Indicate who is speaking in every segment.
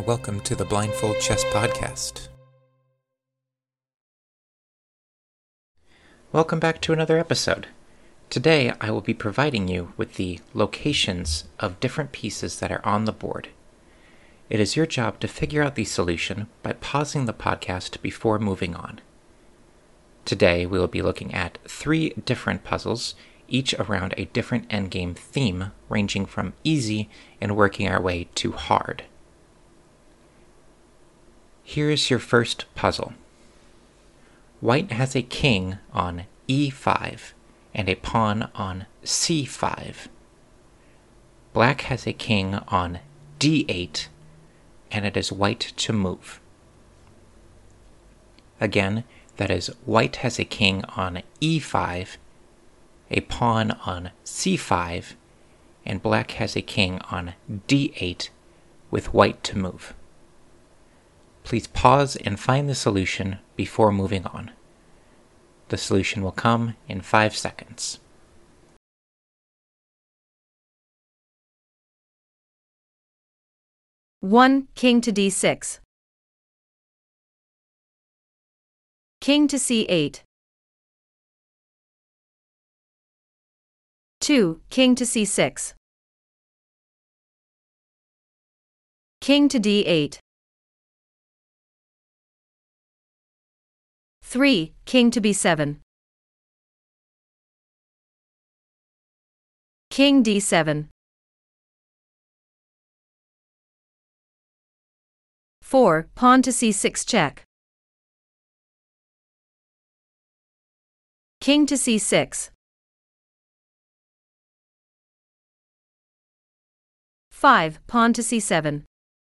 Speaker 1: welcome to the Blindfold Chess Podcast. Welcome back to another episode. Today I will be providing you with the locations of different pieces that are on the board. It is your job to figure out the solution by pausing the podcast before moving on. Today we will be looking at 3 different puzzles, each around a different endgame theme, ranging from easy and working our way to hard. Here's your first puzzle. White has a king on e5 and a pawn on c5. Black has a king on d8 and it is white to move. Again, that is white has a king on e5, a pawn on c5, and black has a king on d8 with white to move. Please pause and find the solution before moving on. The solution will come in 5 seconds.
Speaker 2: One, king to d6. King to c8. 2, king to c6. King to d8. 3, king to b7. King d7. 4, pawn to c6 check. King to c6. 5, pawn to c7.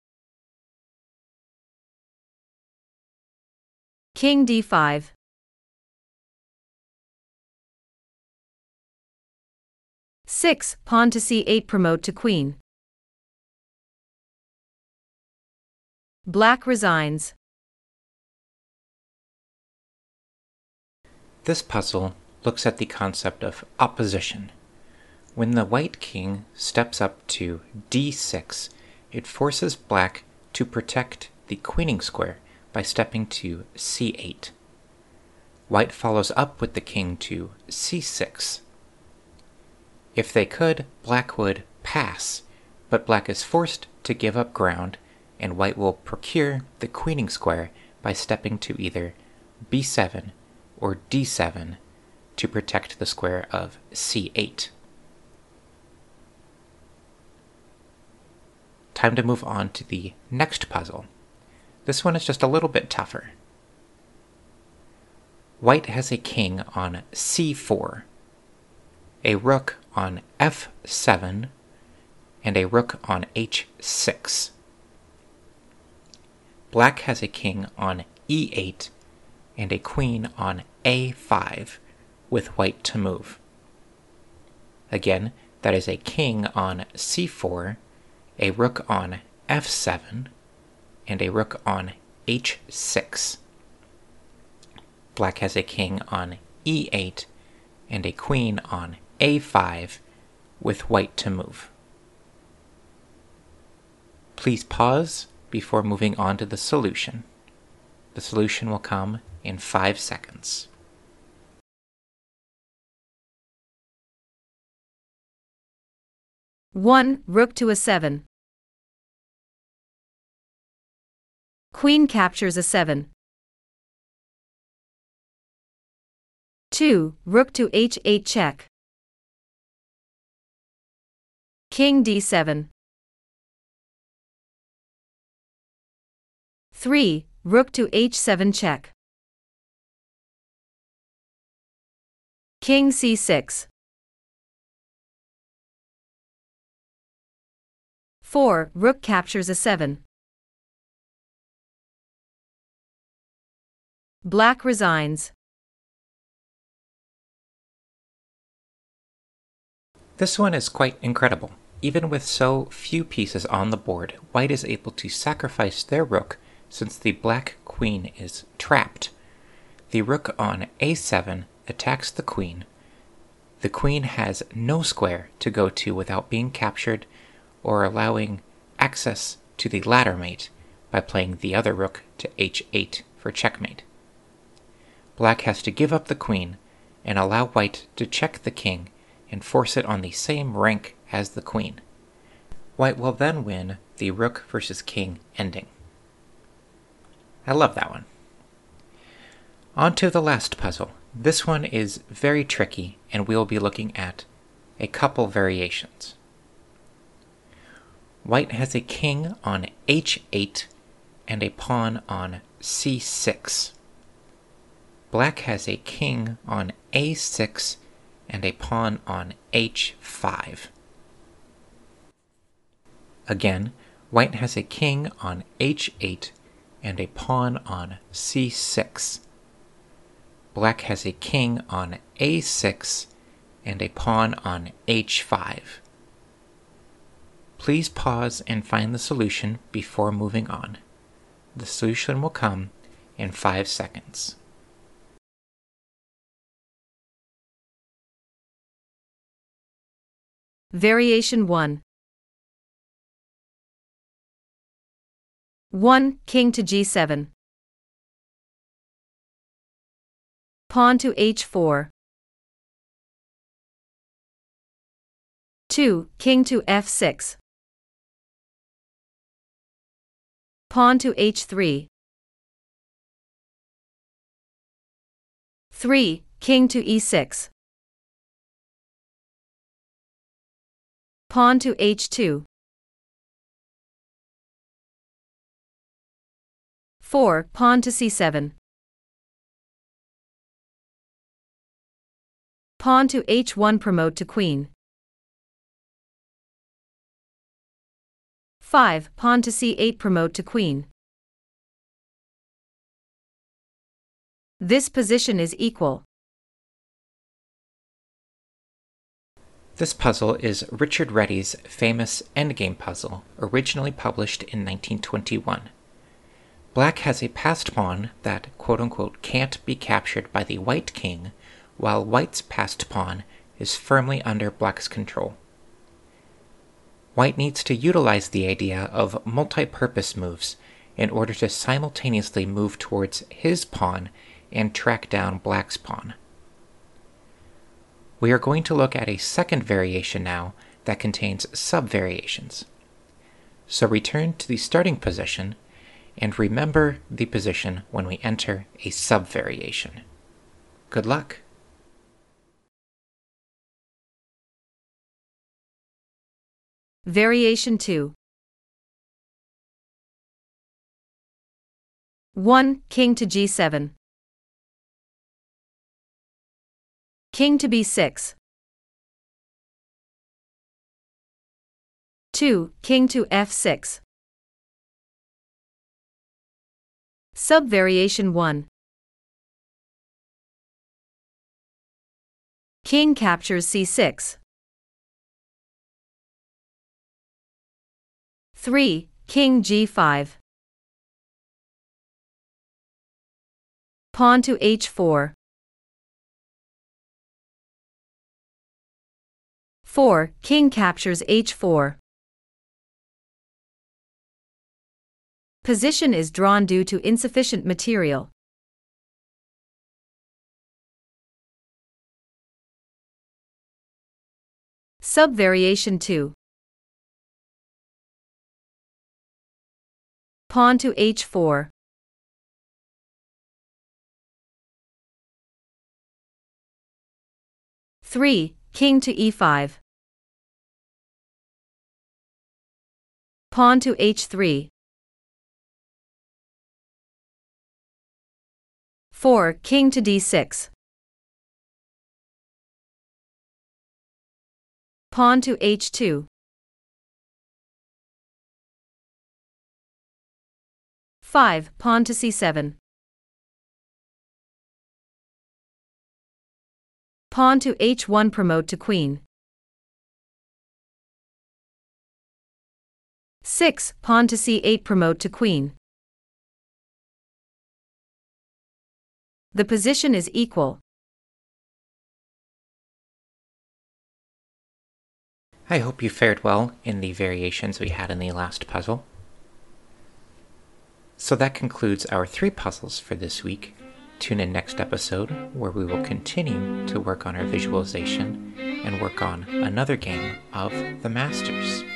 Speaker 2: King d5. Six, pawn to c8 promote to queen. Black resigns.
Speaker 1: This puzzle looks at the concept of opposition. When the white king steps up to d6, it forces black to protect the queening square by stepping to c8. White follows up with the king to c6. If they could, black would pass, but black is forced to give up ground, and white will procure the queening square by stepping to either b7 or d7 to protect the square of c8. Time to move on to the next puzzle. This one is just a little bit tougher. White has a king on c4, a rook on f7, and a rook on h6. Black has a king on e8 and a queen on a5 with white to move. Again, that is a king on c4, a rook on f7, and a rook on h6. Black has a king on e8 and a queen on a5 with white to move. Please pause before moving on to the solution. The solution will come in 5 seconds.
Speaker 2: One, rook to a7. Queen captures a7. 2, rook to h8 check. King d7. 3, rook to h7 check. King c6. 4, rook captures a7. Black resigns.
Speaker 1: This one is quite incredible. Even with so few pieces on the board, white is able to sacrifice their rook since the black queen is trapped. The rook on a7 attacks the queen. The queen has no square to go to without being captured or allowing access to the ladder mate, by playing the other rook to h8 for checkmate. Black has to give up the queen and allow white to check the king and force it on the same rank as the queen. White will then win the rook versus king ending. I love that one. On to the last puzzle. This one is very tricky, and we'll be looking at a couple variations. White has a king on h8 and a pawn on c6. Black has a king on a6 and a pawn on h5. Again, white has a king on h8 and a pawn on c6. Black has a king on a6 and a pawn on h5. Please pause and find the solution before moving on. The solution will come in 5 seconds.
Speaker 2: Variation 1. 1. King to g7. Pawn to h4. 2. King to f6. Pawn to h3. 3. King to e6. Pawn to h2. 4. Pawn to c7. Pawn to h1 promote to queen. 5. Pawn to c8 promote to queen. This position is equal.
Speaker 1: This puzzle is Richard Reddy's famous endgame puzzle, originally published in 1921. Black has a passed pawn that quote-unquote can't be captured by the white king, while white's passed pawn is firmly under black's control. White needs to utilize the idea of multi-purpose moves in order to simultaneously move towards his pawn and track down black's pawn. We are going to look at a second variation now that contains sub-variations. So return to the starting position and remember the position when we enter a sub-variation. Good luck!
Speaker 2: Variation 2. 1. King to g7. King to b6. 2. King to f6. Sub-variation 1. King captures c6. 3. King g5. Pawn to h4. 4. King captures h4. Position is drawn due to insufficient material. Sub-variation 2. Pawn to h4. 3. King to e5. Pawn to h3. 4. King to d6. Pawn to h2. 5. Pawn to c7. Pawn to h1 promote to queen. 6. Pawn to c8 promote to queen. The position is equal.
Speaker 1: I hope you fared well in the variations we had in the last puzzle. So that concludes our 3 puzzles for this week. Tune in next episode where we will continue to work on our visualization and work on another game of the Masters.